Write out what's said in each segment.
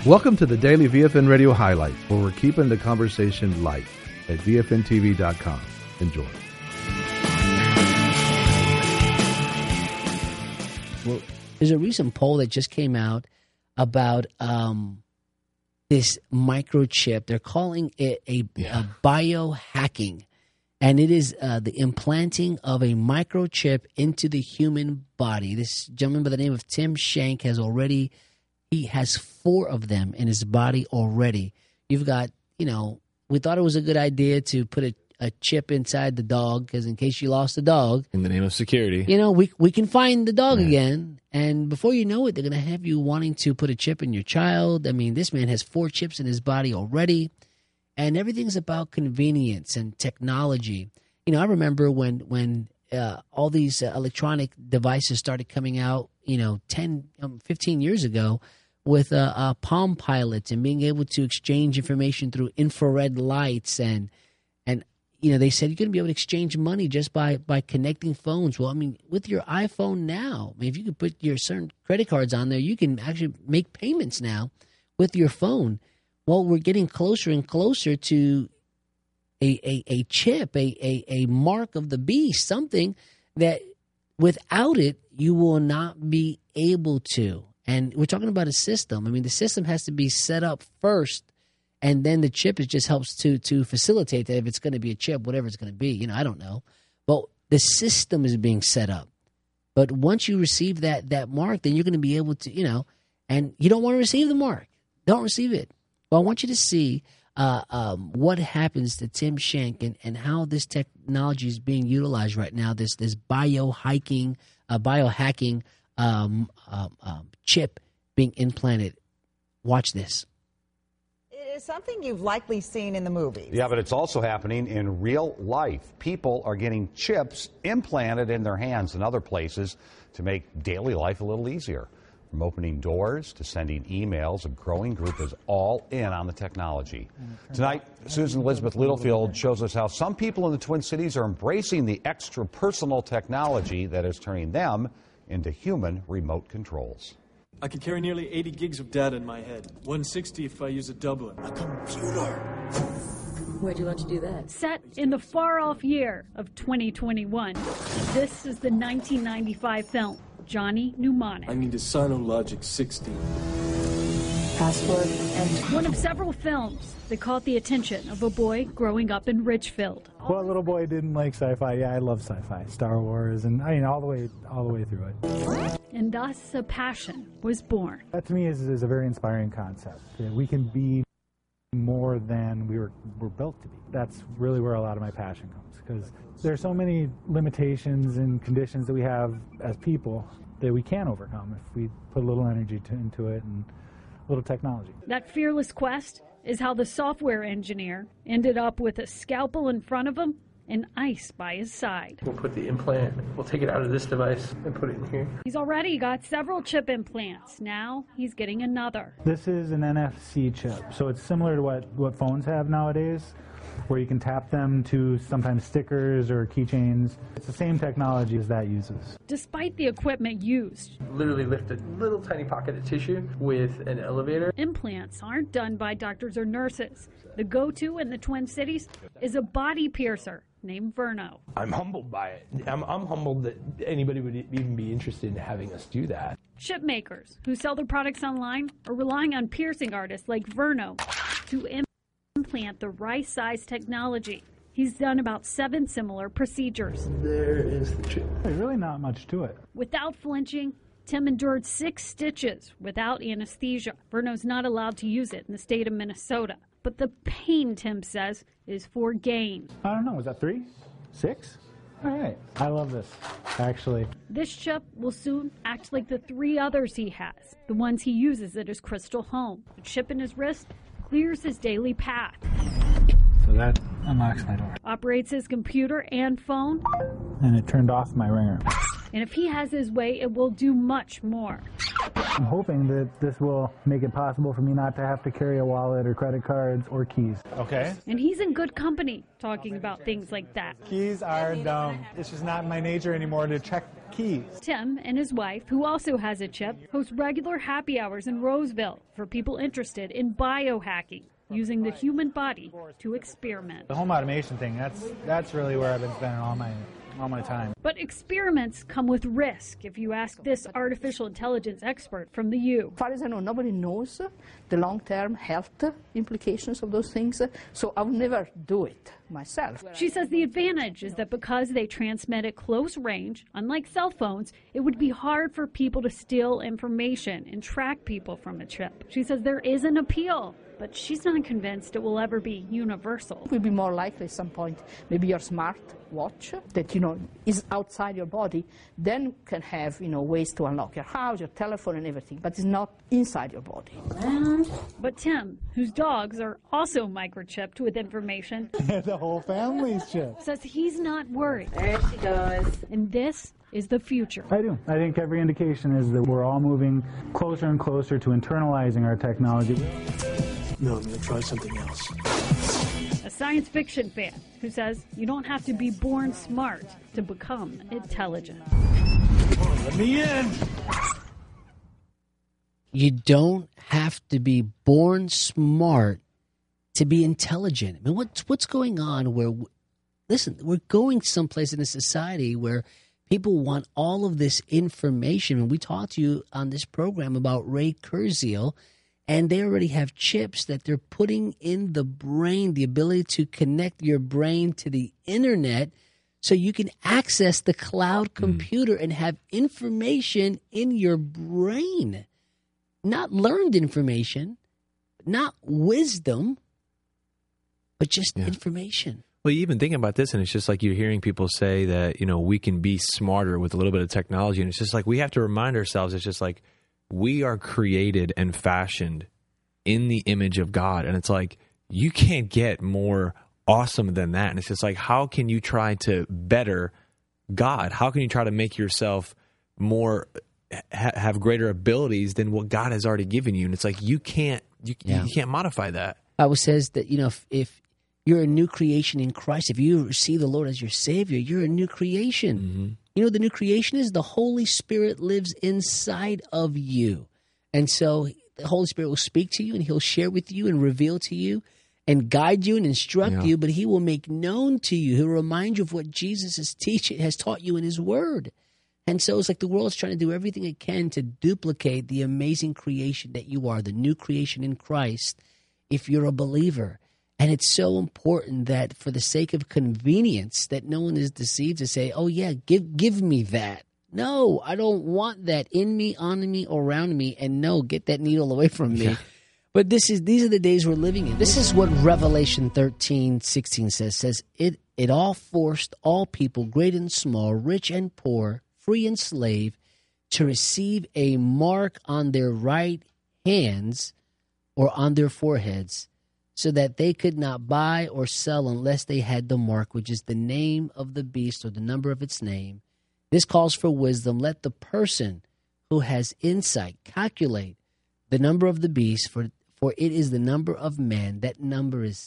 Welcome to the Daily VFN Radio Highlight, where we're keeping the conversation light at VFNTV.com. Enjoy. Well, there's a recent poll that just came out about this microchip. They're calling it a biohacking, and it is the implanting of a microchip into the human body. This gentleman by the name of Tim Schenck he has 4 of them in his body already. You've got, we thought it was a good idea to put a chip inside the dog, because in case you lost the dog, in the name of security, we can find the dog again. And before you know it, they're going to have you wanting to put a chip in your child. I mean, this man has 4 chips in his body already, and everything's about convenience and technology. I remember when all these electronic devices started coming out, 15 years ago, with Palm Pilot and being able to exchange information through infrared lights, and they said you're going to be able to exchange money just by connecting phones. Well, with your iPhone now, if you could put your certain credit cards on there, you can actually make payments now with your phone. Well, we're getting closer and closer to a chip, a mark of the beast, something that without it, you will not be able to. And we're talking about a system. The system has to be set up first, and then the chip just helps to facilitate that. If it's going to be a chip, whatever it's going to be, I don't know. But the system is being set up. But once you receive that mark, then you're going to be able to, and you don't want to receive the mark. Don't receive it. Well, I want you to see what happens to Tim Schenck and how this technology is being utilized right now, this biohacking chip being implanted. Watch this. It is something you've likely seen in the movies. Yeah, but it's also happening in real life. People are getting chips implanted in their hands and other places to make daily life a little easier. From opening doors to sending emails, a growing group is all in on the technology. Tonight, Susan Elizabeth Littlefield shows us how some people in the Twin Cities are embracing the extra personal technology that is turning them into human remote controls. I can carry nearly 80 gigs of data in my head. 160 if I use a doubler. A computer! Where'd you learn to do that? Set in the far-off year of 2021, this is the 1995 film, Johnny Mnemonic. I need a Sinologic 60. Password and one of several films that caught the attention of a boy growing up in Richfield. What little boy didn't like sci-fi? Yeah, I love sci-fi, Star Wars, and all the way through it. And thus a passion was born. That to me is a very inspiring concept. We can be more than we're built to be. That's really where a lot of my passion comes, because there's so many limitations and conditions that we have as people that we can overcome if we put a little energy into it and a little technology. That fearless quest is how the software engineer ended up with a scalpel in front of him and ice by his side. We'll put the implant, we'll take it out of this device and put it in here. He's already got several chip implants. Now he's getting another. This is an NFC chip, so it's similar to what phones have nowadays, where you can tap them to sometimes stickers or keychains. It's the same technology as that uses. Despite the equipment used, literally lift a little tiny pocket of tissue with an elevator. Implants aren't done by doctors or nurses. The go-to in the Twin Cities is a body piercer named Verno. I'm humbled by it. I'm humbled that anybody would even be interested in having us do that. Chip makers who sell their products online are relying on piercing artists like Verno to implant the right size technology. He's done about 7 similar procedures. There is the chip. There's really not much to it. Without flinching, Tim endured 6 stitches without anesthesia. Verno's not allowed to use it in the state of Minnesota. But the pain, Tim says, is for gain. I don't know, was that 3? 6? All right. I love this, actually. This chip will soon act like the 3 others he has, the ones he uses at his Crystal home. The chip in his wrist clears his daily path. So that unlocks my door. Operates his computer and phone. And it turned off my ringer. And if he has his way, it will do much more. I'm hoping that this will make it possible for me not to have to carry a wallet or credit cards or keys. Okay. And he's in good company talking about things like that. Keys are dumb. It's just not in my nature anymore to check keys. Tim and his wife, who also has a chip, host regular happy hours in Roseville for people interested in biohacking, using the human body to experiment. The home automation thing, that's really where I've been spending all my time. But experiments come with risk, if you ask this artificial intelligence expert from the U. As far as I know, nobody knows the long-term health implications of those things, so I would never do it myself. She says the advantage is that because they transmit at close range, unlike cell phones, it would be hard for people to steal information and track people from a chip. She says there is an appeal, but she's not convinced it will ever be universal. It will be more likely at some point, maybe your smart watch that, is outside your body, then can have, ways to unlock your house, your telephone and everything, but it's not inside your body. But Tim, whose dogs are also microchipped with information, The whole family's chipped. says he's not worried. There she goes. And this is the future. I do. I think every indication is that we're all moving closer and closer to internalizing our technology. No, I'm going to try something else. A science fiction fan who says you don't have to be born smart to become intelligent. Let me in. You don't have to be born smart to be intelligent. I mean, what's going on where, listen, we're going someplace in a society where people want all of this information. And we talked to you on this program about Ray Kurzweil, and they already have chips that they're putting in the brain, the ability to connect your brain to the internet so you can access the cloud computer and have information in your brain. Not learned information, not wisdom, but just information. Well, you even think about this, and it's just like you're hearing people say that, we can be smarter with a little bit of technology. And it's just like we have to remind ourselves, it's just like we are created and fashioned in the image of God. And it's like you can't get more awesome than that. And it's just like, how can you try to better God? How can you try to make yourself more have greater abilities than what God has already given you? And it's like you can't modify that. Bible says that if you're a new creation in Christ, if you receive the Lord as your Savior, you're a new creation. Mm-hmm. You know what the new creation is? The Holy Spirit lives inside of you, and so the Holy Spirit will speak to you, and He'll share with you and reveal to you and guide you and instruct you, but He will make known to you. He'll remind you of what Jesus has taught you in His Word. And so it's like the world's trying to do everything it can to duplicate the amazing creation that you are, the new creation in Christ, if you're a believer. And it's so important that for the sake of convenience, that no one is deceived to say, oh, yeah, give me that. No, I don't want that in me, on me, around me. And no, get that needle away from me. Yeah. But these are the days we're living in. This is what Revelation 13:16 says it all forced all people, great and small, rich and poor, free and slave, to receive a mark on their right hands or on their foreheads, so that they could not buy or sell unless they had the mark, which is the name of the beast or the number of its name. This calls for wisdom. Let the person who has insight calculate the number of the beast, for it is the number of man. That number is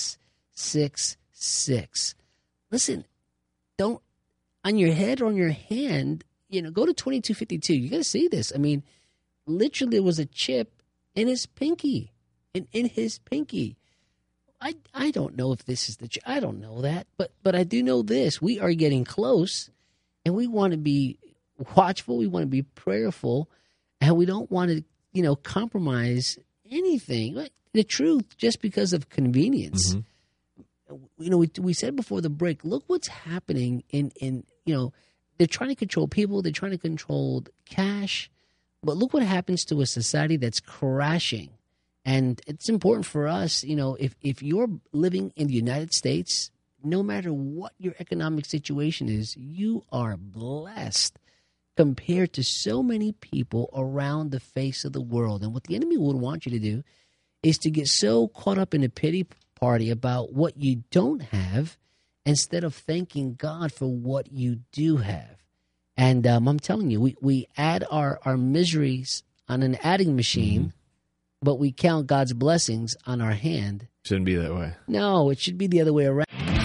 666. Listen, don't, on your head or on your hand, go to 2252. You got to see this. I mean, literally there was a chip in his pinky, in his pinky. I don't know if this is I don't know that, but I do know this. We are getting close, and we want to be watchful. We want to be prayerful, and we don't want to, compromise anything. The truth, just because of convenience. Mm-hmm. We said before the break, look what's happening in they're trying to control people. They're trying to control cash, but look what happens to a society that's crashing. And it's important for us, if you're living in the United States, no matter what your economic situation is, you are blessed compared to so many people around the face of the world. And what the enemy would want you to do is to get so caught up in a pity party about what you don't have instead of thanking God for what you do have. And I'm telling you, we add our miseries on an adding machine, but we count God's blessings on our hand. Shouldn't be that way. No, it should be the other way around.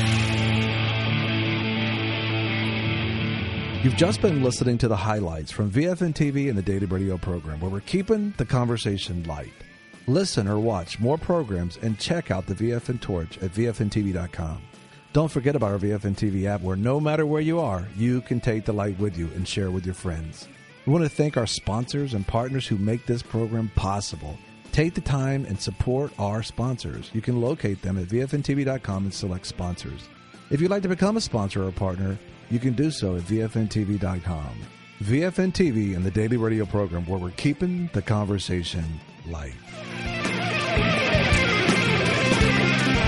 You've just been listening to the highlights from VFN TV and the Daily Radio program, where we're keeping the conversation light. Listen or watch more programs and check out the VFN Torch at VFNTV.com. Don't forget about our VFN TV app, where no matter where you are, you can take the light with you and share with your friends. We want to thank our sponsors and partners who make this program possible. Take the time and support our sponsors. You can locate them at VFNTV.com and select sponsors. If you'd like to become a sponsor or a partner, you can do so at VFNTV.com. VFN TV and the Daily Radio program, where we're keeping the conversation light.